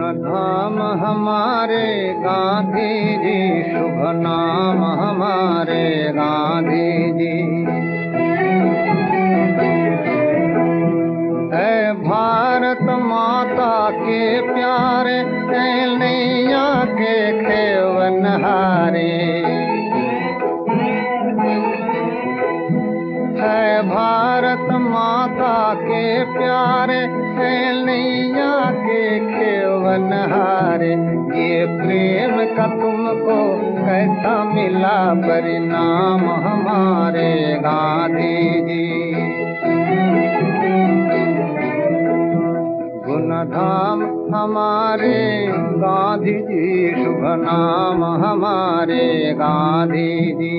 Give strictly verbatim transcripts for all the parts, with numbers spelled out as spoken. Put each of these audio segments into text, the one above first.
धाम हमारे गांधी जी, शुभ नाम हमारे गांधी जी। है भारत माता के प्यारे, नैया के खेवनहारे। है भारत माता के प्यारे, नैया के खेवनहारे। ये प्रेम का तुमको कैसा मिला परिणाम हमारे गांधी जी। गुणधाम हमारे गांधी जी, शुभ नाम हमारे गांधी जी।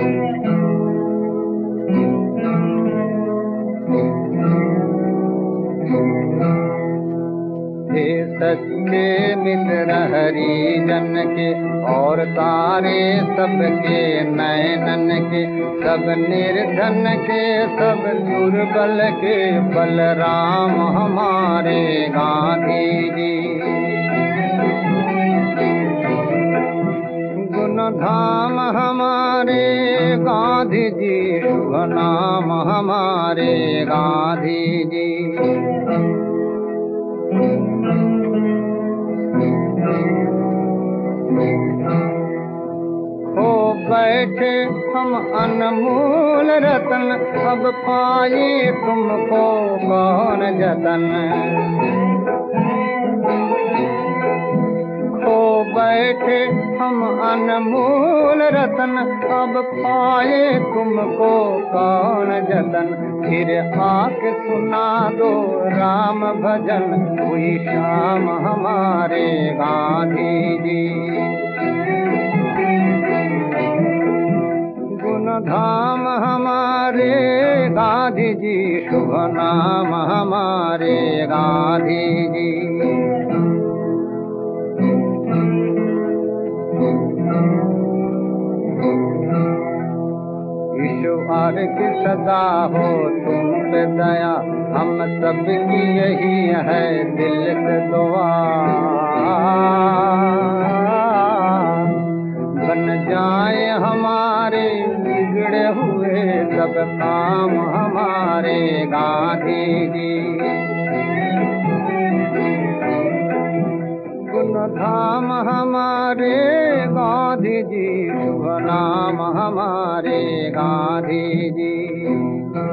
हे सच्चे मित्र हरिजन के और तारे सबके नयनन के, सब निर्धन के सब दुर्बल के बलराम हमारे गांधी जी। गुणधाम हमारे गांधी जी, शुभ नाम हमारे गांधी जी। हो बैठे हम अनमोल रतन, अब पाए तुमको कौन जतन। हो बैठे हम अनमोल रतन, अब पाए तुमको कौन जतन। फिर आके सुना दो राम भजन, हुई शाम हमारे गांधी जी। गुणधाम हमारे गांधी जी, शुभ नाम हमारे गांधी जी। ईश्वर की सदा हो तुम पे दया, हम सबकी यही है दिल से दुआ। बन जाए हमारे बिगड़े हुए सब काम हमारे गांधी जी। गुणधाम हमारे गांधी जी, शुभ नाम हमारे गांधी जी।